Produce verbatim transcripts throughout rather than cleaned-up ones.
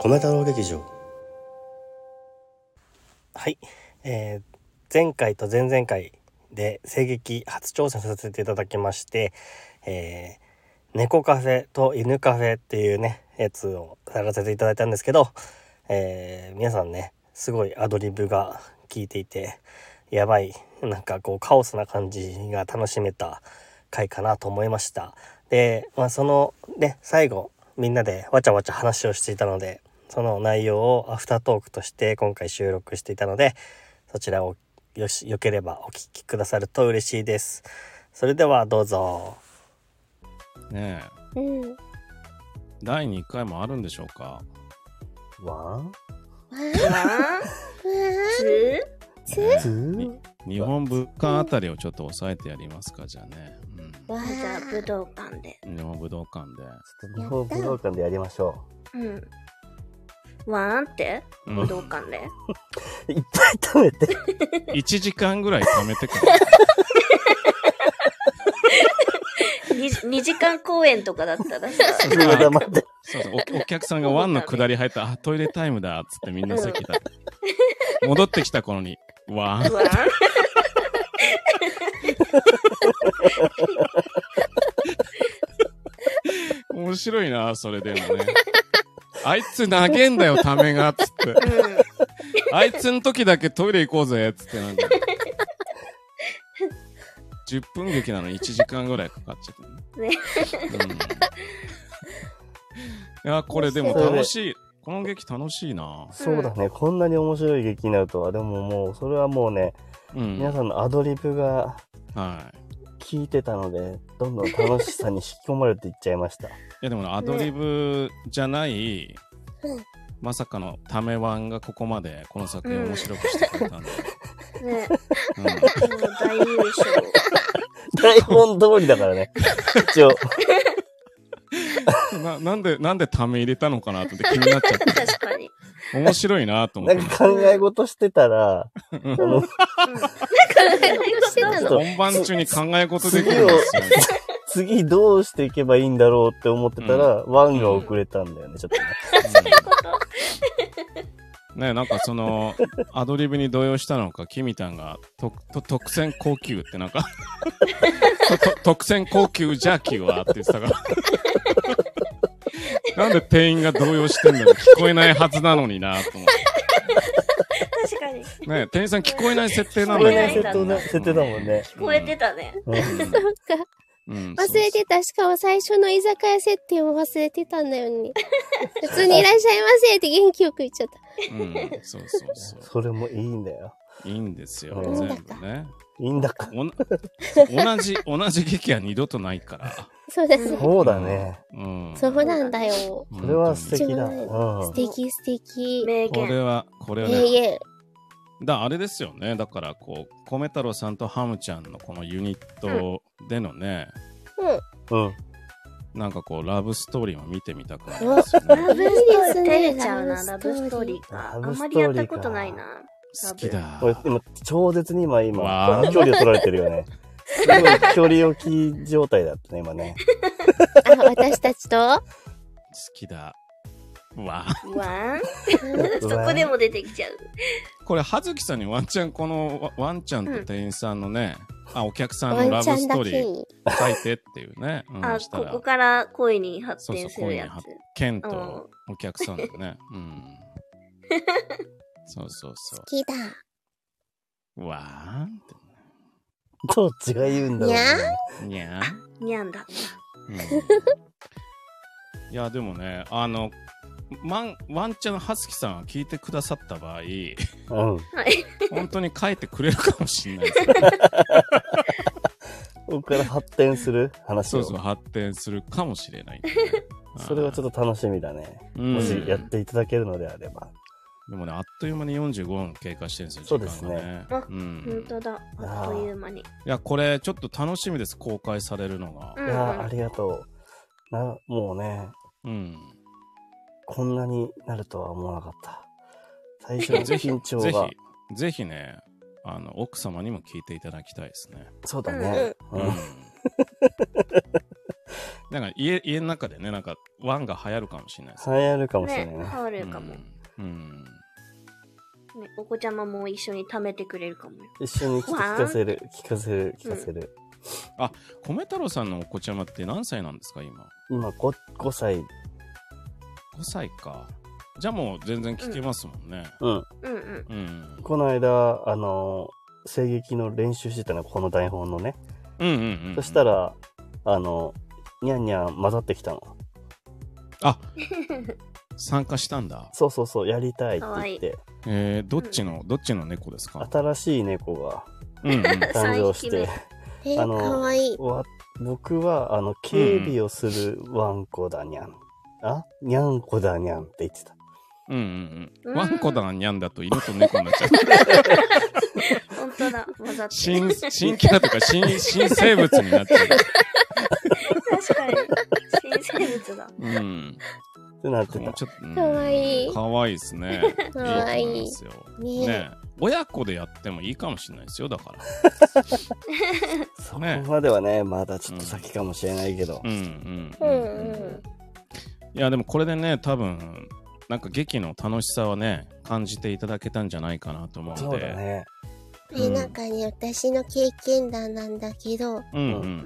米太郎劇場。はい、えー、前回と前々回で声劇初挑戦させていただきまして、えー、猫カフェと犬カフェっていうねやつをやらせていただいたんですけど、えー、皆さんねすごいアドリブが効いていてやばいなんかこうカオスな感じが楽しめた回かなと思いました。で、まあ、そのね最後みんなでわちゃわちゃ話をしていたので、その内容をアフタートークとして今回収録していたので、そちらをよしよければお聞きくださると嬉しいです。それではどうぞ。 ねえ、うん、だいにかいもあるんでしょうか。 ワンツー日本物館あたりをちょっと抑えてやりますか。じゃあね、 うん、じゃあ武道館で日本武道館で日本武道館でやりましょう。うんワンって武道館で、 うん、いっぱい貯めていちじかんぐらい貯めてからにじかん公演とかだったらさそうそう お, お客さんがワンの下り入ったあトイレタイムだっつってみんな席だ、うん、戻ってきた頃にワン面白いなそれでもねあいつ投げんだよためがっつって、うん、あいつの時だけトイレ行こうぜっつってなんかじゅっぷん劇なのにいちじかんぐらいかかっちゃったね、ねうん、いやこれでも楽しいこの劇楽しいな。 そうだね、こんなに面白い劇になるとは。でももうそれはもうね、うん、皆さんのアドリブが効いてたので、はい、どんどん楽しさに引き込まれていっちゃいました。いやでも、ね、アドリブじゃない、ね、まさかのためワンがここまでこの作品を面白くしてくれたんで、 うん、ね、うん、大優勝台本通りだからね一応な, なんでなんでため入れたのかなって気になっちゃって確かに面白いなと思ってなんか考え事してたら、うん、あの、うん、考え事してたの本番中に考え事できるんですよね。 次どうしていけばいいんだろうって思ってたら、うん、ワンが遅れたんだよね、ちょっとね。 そういうことねえ、なんかその、アドリブに動揺したのか、キミタンが、と、と、特選高級ってなんかと、と、特選高級ジャーキーはって言ってたから。なんで店員が動揺してんだろう、聞こえないはずなのになと思って。 確かに。 ねえ、店員さん聞こえない設定なんだけど。 聞こえない設定だもんね。 聞こえてたね。 うん、そうか。うん、忘れてた。しかも最初の居酒屋設定も忘れてたんだよね。普通にいらっしゃいませって元気よく言っちゃった。 うん、そうそうそう。 それもいいんだよ。 いいんですよ、うん、全部ね。 いいんだか。 お同じ、同じ劇は二度とないから。 そうですね。 そうだね。 うん。そうなんだよ。 それは素敵だ。うん、 素敵素敵。 名言。 これは、これはね。 名言。 だ、あれですよね。だから、こう、米太郎さんとハムちゃんのこのユニットでのね、 うん。 うん。 なんかこう、ラブストーリーも見てみたくなりますよね。 ラブストーリー照れちゃうな、ラブストーリーか。あんまりやったことないな。 好きだ。 これ今、超絶に今、今、距離を取られてるよね。すごい距離置き状態だったね、今ね。 あ、私たちと好きだ。わー。わーそこでも出てきちゃう。 これ、はずきさんにワンチャン、このワンちゃんと店員さんのね、うん、あ、お客さんのラブストーリー書いてっていうね。うん、 あ、ここから恋に発展するやつ。そうそう、 ケンとお客さんのね。うん。そうそうそう。 好きだ。 わーんって。 どっちが言うんだろうね。 にゃーにゃんだった。 うん、いや、でもね、あの、ワン、ワンチャンはずきさんが聞いてくださった場合、うん、本当に書いてくれるかもしれないですね。 ここから発展する話を。 そうそう、発展するかもしれない、ね。 それはちょっと楽しみだね。もしやっていただけるのであれば。 でもね、あっという間によんじゅうごふん経過してるんですよ、 そうですね。 あ、うん、本当だ。あっという間に。いや、これ、ちょっと楽しみです、公開されるのが。 いや、ありがとう。な、もうね、 うん。 こんなになるとは思わなかった。最初の緊張が。 ぜひ、ぜひね、あの、奥様にも聞いていただきたいですね。 そうだね。うん。うんなんか家、家の中でね、なんか、ワンが流行るかもしれないですね。流行るかもしれないね。 ね、流行るかも。うん。うんね、お子ちゃまも一緒に貯めてくれるかもよ。 一緒に聞かせる、聞かせる、聞かせる。 うん、あ、米太郎さんのお子ちゃまって何歳なんですか、今。 今、ご、ごさい。 ごさいか。じゃあもう全然聞けますもんね。 うん。うんうんうん。 この間、あの、声劇の練習してたの、この台本のね。 うんうんうん、うん。 そしたら、あの、にゃんにゃん混ざってきたの。 あ参加したんだ。 そうそうそう、やりたいって言って。 えー、どっちの、うん、どっちの猫ですか？ 新しい猫が誕生して。 えー、あの、かわいい。 僕は、あの、警備をするワンコだにゃん。うん、あにゃんこだにゃんって言ってた。 うんうんうん。ワンコだにゃんだと犬と猫になっちゃう。 本当だ、混ざって。 新、新キャラとか新、新生物になっちゃう。 確かに。新生物だ。 うん。 ってなってた。 ちょっと、うん、 かわいい。 かわいいですね。 かわいい。いいですよ。ね, ね親子でやってもいいかもしれないですよ、だから。 そこまではね、まだちょっと先かもしれないけど。 うんうんうん。うんうん、いや、でもこれでね、多分、なんか劇の楽しさはね、感じていただけたんじゃないかなと思うんで。 そうだね。 え、なんかね、私の経験談なんだけど、 うんうん、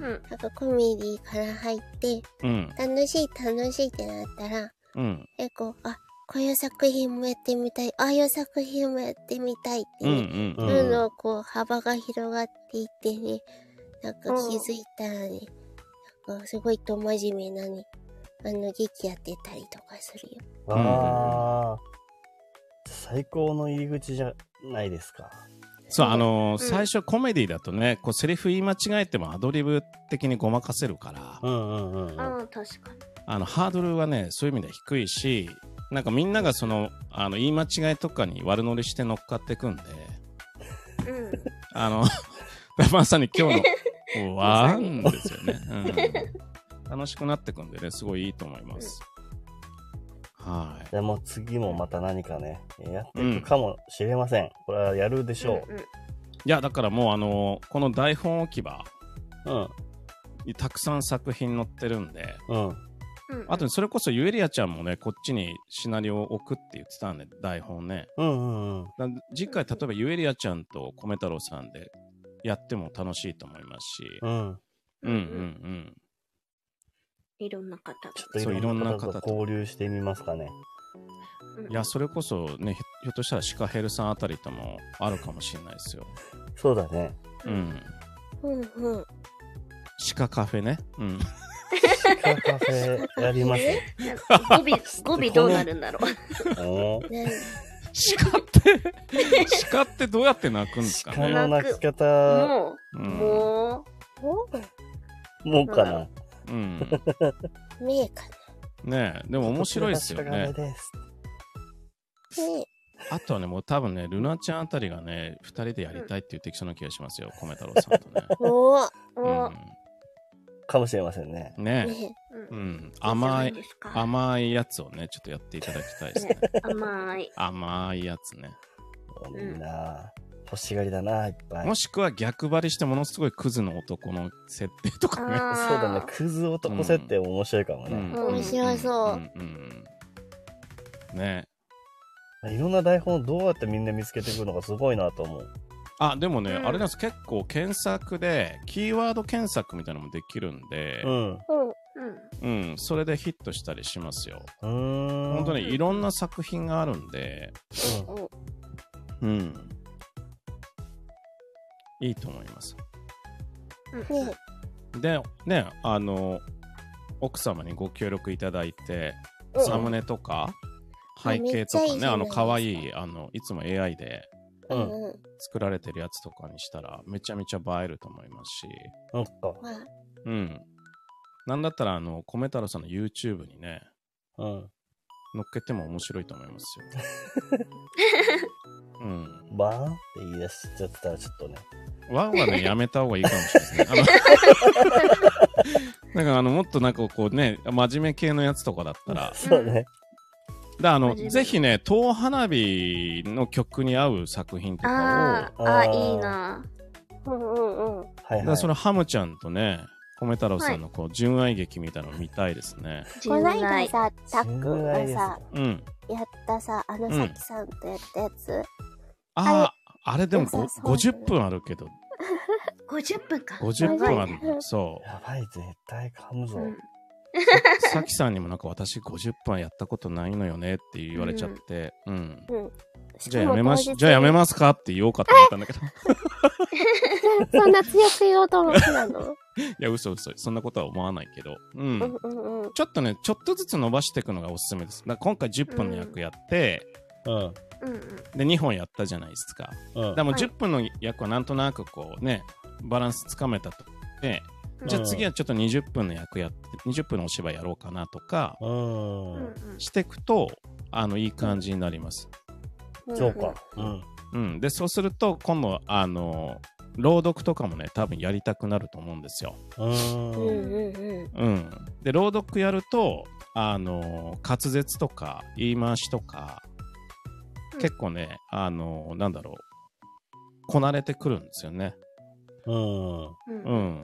なんかコメディから入って、うん、楽しい楽しいってなったら、 うん、 結構、あ、こういう作品もやってみたい、ああいう作品もやってみたいってね、うんうん、どんどんこう幅が広がっていってね、なんか気づいたらね、なんかすごいと真面目なね、あの劇やってたりとかするよ。 ああ、最高の入り口じゃないですか。 そう、あのーうん、最初コメディだとね、こうセリフ言い間違えてもアドリブ的にごまかせるから、 うんうんうんうん、 ああ、確かに。 あの、ハードルはね、そういう意味では低いし、なんかみんながその、あの、言い間違いとかに悪乗りして乗っかってくんで、 うん、 あの、まさに今日の、ワンですよね、うん。楽しくなってくんでね、すごいいいと思います。うん、はい。 でも次もまた何かね、やっていくかもしれません。うん、これはやるでしょう。 うんうん、いや、だからもうあの、この台本置き場、 うん、 にたくさん作品載ってるんで、 うん。 あとそれこそゆえりあちゃんもね、こっちにシナリオを置くって言ってたんで、台本ね。 うんうんうん。 次回、例えばゆえりあちゃんと米太郎さんでやっても楽しいと思いますし。 うん。うんうんうん。 いろんな方と。 ちょっといろんな方と交流してみますかね。 いや、それこそね、ひょっとしたらシカヘルさんあたりともあるかもしれないですよ。 そうだね。 うん。 うんうん。 シカカフェね。うん。 シカカフェやります。 語尾、語尾どうなるんだろう。 鹿って、鹿ってどうやって鳴くんですかね。 鹿の鳴き方。 もう、もう、もうかな。 うん。 めえかな。ねえ、でも面白いですよね。 ねあとはね、もう多分ね、ルナちゃんあたりがね、二人でやりたいって言ってきそうな気がしますよ、米太郎さんとね。 おぉ、おかもしれませんね。 ねえ。うん。甘い、甘いやつをね、ちょっとやっていただきたいですね。 甘い。 甘いやつね。 みんな、欲しがりだな、いっぱい。 もしくは逆張りしてものすごいクズの男の設定とかね。 そうだね、クズ男設定面白いかもね。 面白そう。 ねいろんな台本をどうやってみんな見つけてくるのかすごいなと思う。 あ、でもね、うん、あれなんです、結構検索で、キーワード検索みたいなのもできるんで、 うん。 うん。それでヒットしたりしますよ。 うーん。 本当にいろんな作品があるんで、うん。うん。いいと思います。 うん、 で、ね、あの、奥様にご協力いただいて、うん、サムネとか、背景とかね、あの、かわいい、あの、いつも エーアイ で、 うん、 作られてるやつとかにしたらめちゃめちゃ映えると思いますし、 うん、 うん、なんだったらあの米太郎さんの YouTube にね、 うん、 乗っけても面白いと思いますよ。うん、 バーンって言い出しちゃったらちょっとね、 ワンはねやめた方がいいかもしれないですね。なんかあのもっとなんかこうね真面目系のやつとかだったら、 そうね。 だあのぜひね、東花火の曲に合う作品とかを、ああ、いいな。うんうんうん。 はいはい。 だそれハムちゃんとね、 米太郎さんのこう純愛劇みたいなの見たいですね。 こないださ、タックがさ、うん、やったさ、あのさきさんとやったやつ。うん、 ああ、あれでもごじゅっぷんあるけど。 ごじゅっぷんか。 ごじゅっぷんある。そう。 やばい、絶対噛むぞ。うんさきさんにもなんか私ごじゅっぷんはやったことないのよねって言われちゃって、うん。うんうん、じゃあやめまし、じゃあやめますかって言おうかと思ったんだけど。 そんな強く言おうと思ってたの？ いや、嘘嘘。そんなことは思わないけど。うん。うんうんうん、ちょっとね、ちょっとずつ伸ばしていくのがおすすめです。だ今回じゅっぷんの役やって、うん。で、にほんやったじゃないですか。うん。でもじゅっぷんの役はなんとなくこうね、バランスつかめたと。で、じゃあ次はちょっとにじゅっぷんの役やって、にじゅっぷんのお芝居やろうかなとか、していくと、あの、いい感じになります。 そうか。うん。 うん。で、そうすると、今度、あの、朗読とかもね、多分やりたくなると思うんですよ。うん。うん。で、朗読やると、あの、滑舌とか、言い回しとか、結構ね、あの、なんだろう、こなれてくるんですよね。うん。うん。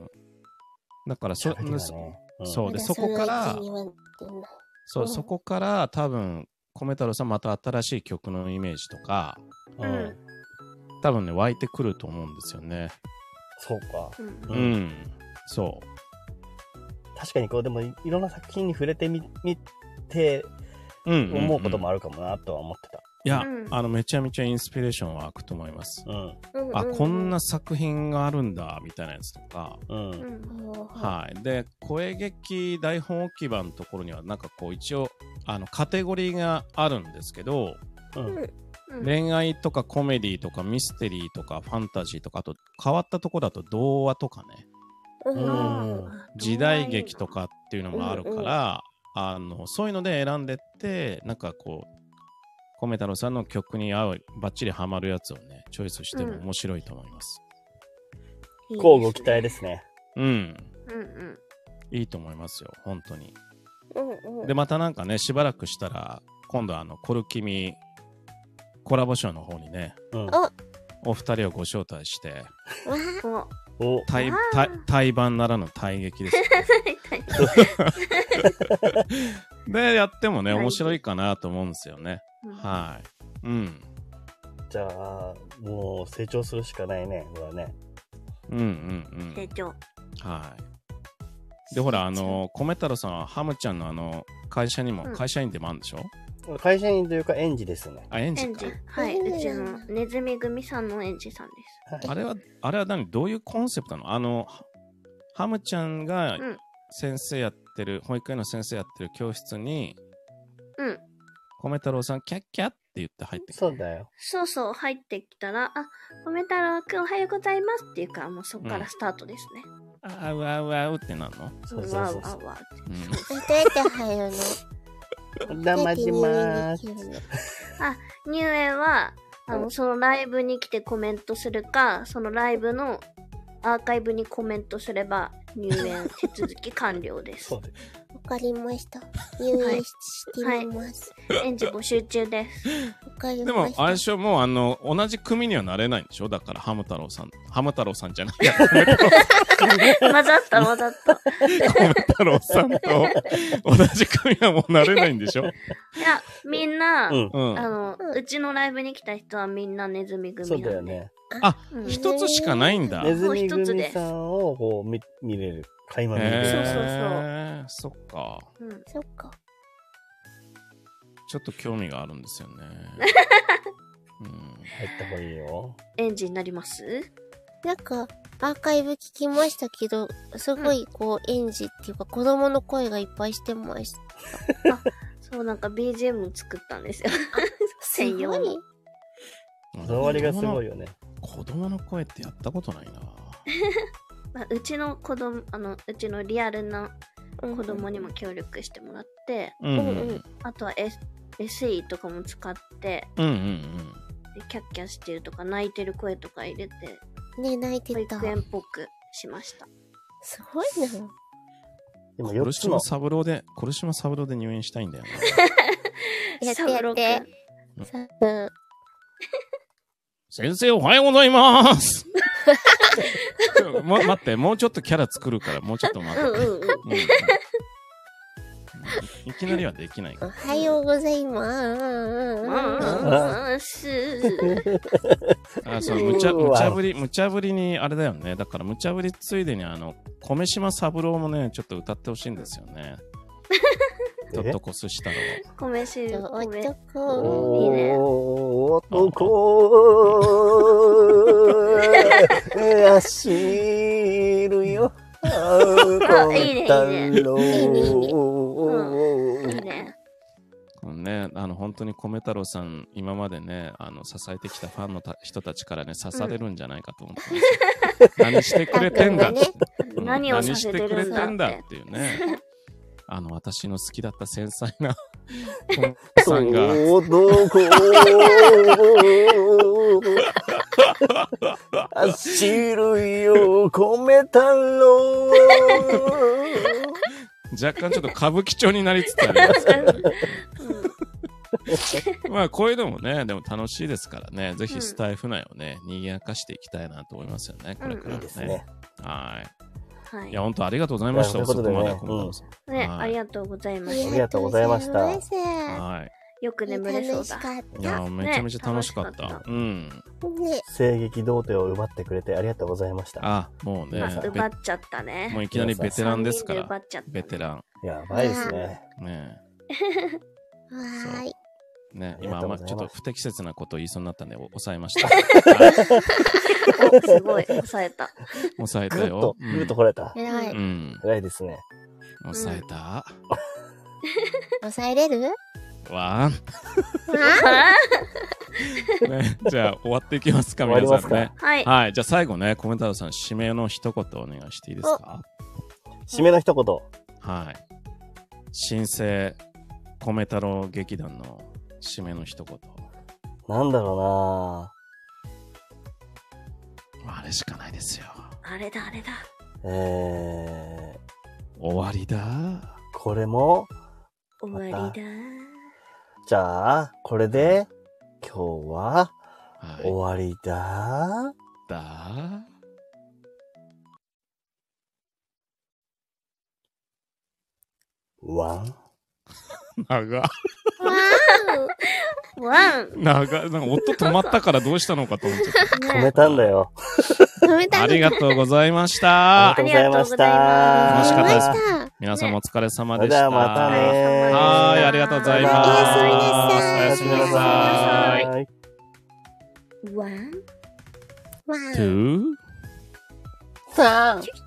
だからそ、ね、うん、そうで、そこから、そう、そこから多分、米太郎さんまた新しい曲のイメージとか、うん、多分ね、湧いてくると思うんですよね。 そうか。 うん。うん、そう。 確かにこう、でもいろんな作品に触れてみ、みて、思うこともあるかもなとは思ってた。 いや、うん、あの、めちゃめちゃインスピレーション湧くと思います。うん。あ、こんな作品があるんだ、みたいなやつとか。うん。はい。で、声劇台本置き場のところには、なんかこう、一応、あの、カテゴリーがあるんですけど、うん。恋愛とかコメディとかミステリーとかファンタジーとか、あと変わったとこだと童話とかね。うん。時代劇とかっていうのもあるから、あの、そういうので選んでって、なんかこう、米太郎さんの曲に合うバッチリハマるやつをねチョイスしても面白いと思います。 交互期待ですね。 うん。うんうん。いいと思いますよ本当に。うんうん。でまたなんかねしばらくしたら今度あのコルキミコラボショーの方にね、うん、お二人をご招待して、お対対対バンならぬ対劇ですよ、ね。でやってもね面白いかなと思うんですよね。はい。うん。 じゃあ、もう成長するしかないね、これはね。 うんうんうん。 成長。 はい。で、ほら、あの、米太郎さんはハムちゃんのあの、会社にも、会社員でもあるんでしょ？ 会社員というか園児ですね。 あ、園児か。 はい。うちのネズミ組さんの園児さんです。 あれは、あれは何どういうコンセプトなの？あの、ハムちゃんが先生やってる、保育園の先生やってる教室に、うん。米太郎さん、キャッキャって言って入ってきた。 そうだよ。 そうそう、入ってきたら、あ、米太郎くんおはようございますっていうから、もうそこからスタートですね。 うん、あうあうあうってなるの？ そうそうそうそう。 うわうわって。 どうやって入るの？ だまじまーす。 あ、入園は、あの、そのライブに来てコメントするか、そのライブのアーカイブにコメントすれば、入園手続き完了です。 そうです。 わかりました。入園してみます。 はい、園児募集中です。 わかりました。 でも、あれでしょ、もうあの、同じ組にはなれないんでしょ？だから、ハム太郎さん。ハム太郎さんじゃない。 混ざった混ざった。 米太郎さんと同じ組はもうなれないんでしょ？いや、みんな、うん、あの、うちのライブに来た人はみんなネズミ組なんで。 そうだよね。 あ、一、うん、つしかないんだ。 ネズミ組さんをこう見見れる。垣間見れる。 そうそうそう。 そっか。 うん、そっか。 ちょっと興味があるんですよね。 うん、入った方がいいよ。 エンジになります？ なんか、アーカイブ聞きましたけど、すごいこう、園児っていうか子供の声がいっぱいしてました。 あ、そう、なんか ビージーエム 作ったんですよ。専用に。 こだわりがすごいよね。 子供の声ってやったことないな。 うちの子供、あの、うちのリアルな子供にも協力してもらって、うんうん、あとは、S、エスイー とかも使って、うんうんうん、でキャッキャしてるとか泣いてる声とか入れて、 ね、泣いてた。 保育園っぽくしました。 すごいな。 でもコルシマサブローで、コルシマサブローで入園したいんだよね。 やってやって。 先生おはようございます。 も待って、もうちょっとキャラ作るから、もうちょっと待って。うんうんうんうん、いきなりはできないから。 おはようございます。 あ、そう、むちゃ、むちゃぶり、むちゃぶりに、あれだよね。だから、むちゃぶりついでに、あの、米島三郎もね、ちょっと歌ってほしいんですよね。ちょっとこすしたの。 米汁、 米。 いいね。 男、走るよ。 あ、いいね、いいね。いいね。 ね、あの本当に米太郎さん今までねあの支えてきたファンのた人たちからね刺されるんじゃないかと思ってます、うん、何してくれてんだって、 うん、何をさせてくれてんだっていうねあの私の好きだった繊細なさんが走るよ米太郎若干ちょっと歌舞伎町になりつつありますけど、ねうん、まあこういうのもねでも楽しいですからねぜひスタイフ内をね、うん、賑やかしていきたいなと思いますよねこれからね、うん、いいですねはいはい、いや本当ありがとうございました。遅くまでね、ね、ありがとうございました。 ありがとうございました。はい。 よく眠れそうだ。 いやめちゃめちゃ楽しかった。ね、うん。 声劇童貞を奪ってくれてありがとうございました。 あ、もうね。 奪っちゃったね。 もういきなりベテランですから。ベテラン。 やばいですね。 ね。 はい。 ね、今あんまちょっと不適切なことを言いそうになったんで抑えました。 すごい、抑えた。 抑えたよ。 ぐっとこられた。 偉い。 偉いですね。 抑えた。 抑えれる？ わーん。ね、じゃあ終わっていきますか、皆さんね。 はい。 はい。じゃあ最後ね、コメンターさん、締めの一言お願いしていいですか？ 締めの一言。 はい。新生米太郎劇団の締めの一言。 なんだろうなあれしかないですよ。 あれだあれだ。 えー、終わりだ。 これも終わりだ。 じゃあこれで今日は終わりだ。はい、 だ。 ワン。 長。 ワン。 長、なんか音止まったからどうしたのかと思っちゃった。 止めたんだよ。 止めた。 ありがとうございました。 ありがとうございました。 楽しかったです。皆さんもお疲れ様でした。 じゃあまたね。 はい、ありがとうございます。 おやすみなさい。 ワン。 ワン。 ツー。 さん。